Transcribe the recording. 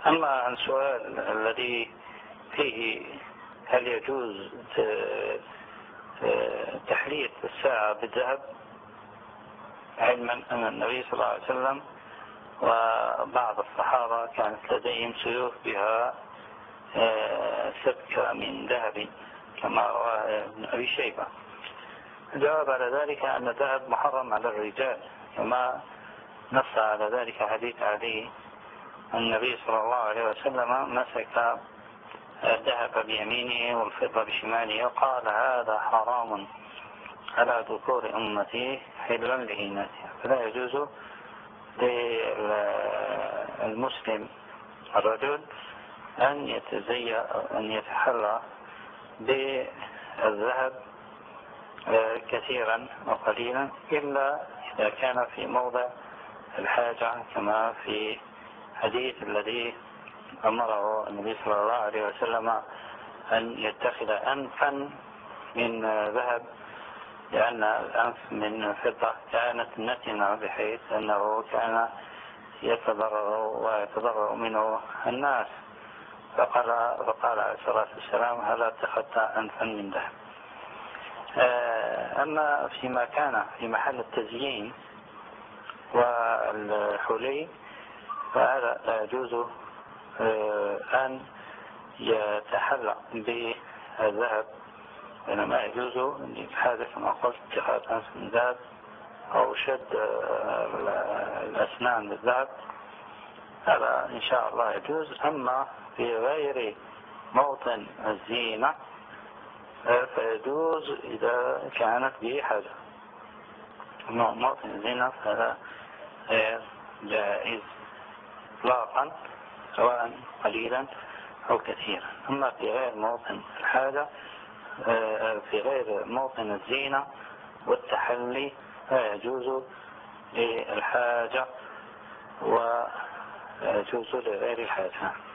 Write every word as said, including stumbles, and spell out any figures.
أما السؤال الذي فيه هل يجوز تحلية الساعة بالذهب، علما أن النبي صلى الله عليه وسلم وبعض الصحابة كانت لديهم سيوف بها سبكة من ذهب كما رواه ابن أبي شيبة. الجواب على ذلك أن الذهب محرم على الرجال، كما نص على ذلك حديث علي النبي صلى الله عليه وسلم مسك الذهب بيمينه والفضة بشماله وقال هذا حرام على ذكور أمتي حلا لإناثها. فلا يجوز للمسلم الرجل أن يتزين أن يتحلى بالذهب كثيرا وقليلا إلا إذا كان في موضع الحاجة، كما في حديث الذي أمره النبي صلى الله عليه وسلم أن يتخذ أنفا من ذهب، لأن الأنف من فضة كانت نتنة بحيث أنه كان يتضرر ويتضرر منه الناس، فقال, فقال عليه الصلاة والسلام هل اتخذت أنفا من ذهب. أما فيما كان في محل التزيين والحلي فهذا لا يجوز أن يتحلى بالذهب، إنما يجوز لحاجة كما قلت اتخاذ أنف من ذهب أو شد الأسنان بالذهب، هذا إن شاء الله يجوز. أما في غير موطن الزينة فيجوز إذا كانت به حاجة، موطن الزينة فهذا غير جائز إطلاقا سواء قليلا أو كثيرا. أما في غير موطن الحاجة، في غير موطن الزينة والتحلي لا يجوز للحاجة ويجوز لغير الحاجة.